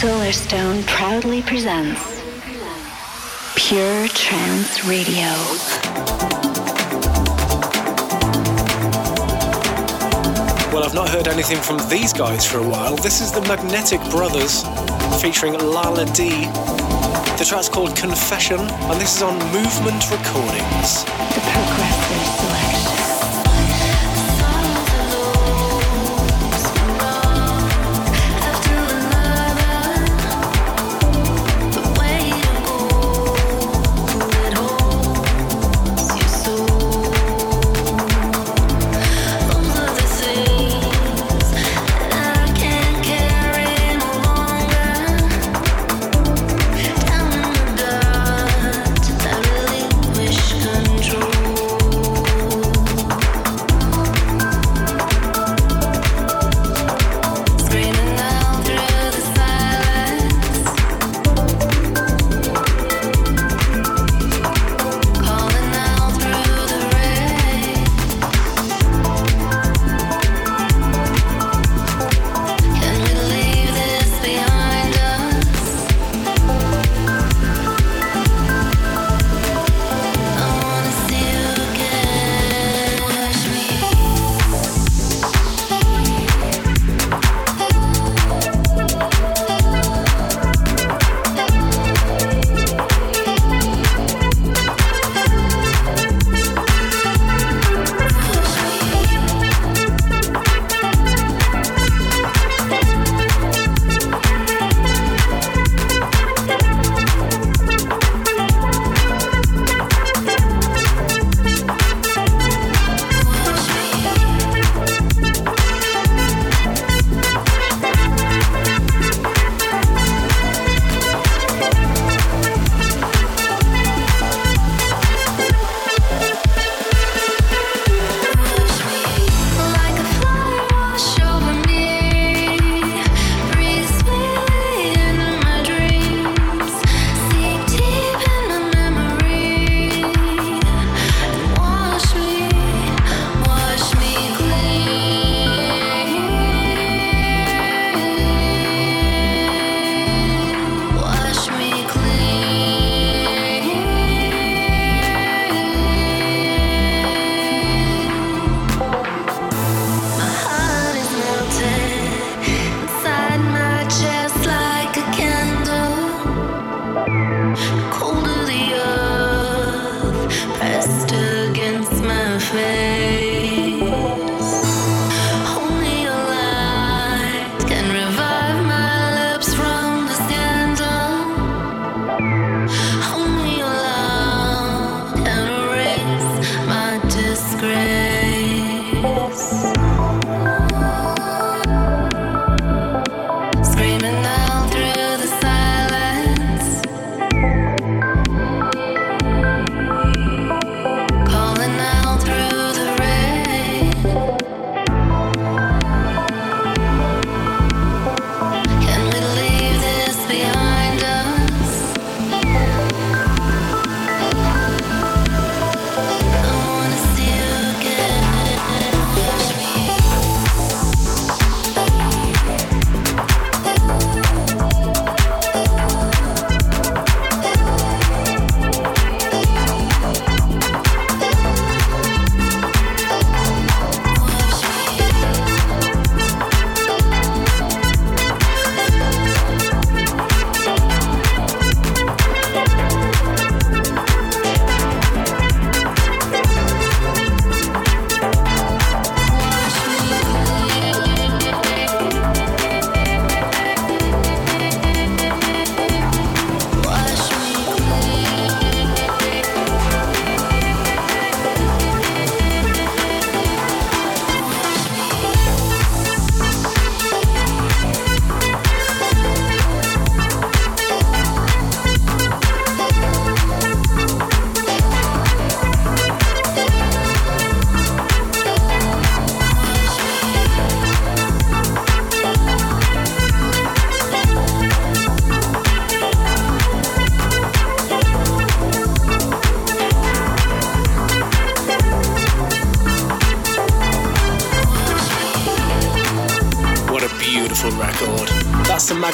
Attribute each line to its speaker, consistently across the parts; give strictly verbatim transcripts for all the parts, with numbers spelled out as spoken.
Speaker 1: Solarstone proudly presents Pure Trance Radio.
Speaker 2: Well, I've not heard anything from these guys for a while. This is the Magnetic Brothers featuring Lala D. The track's called Confession, and this is on Movement Recordings.
Speaker 1: The Progressive Selection.
Speaker 3: Control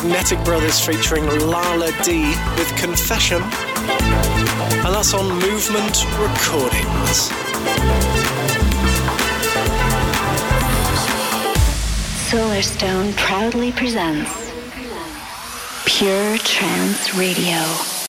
Speaker 2: Magnetic Brothers featuring Lala D with Confession, and that's on Movement Recordings.
Speaker 1: Solarstone proudly presents Pure Trance Radio.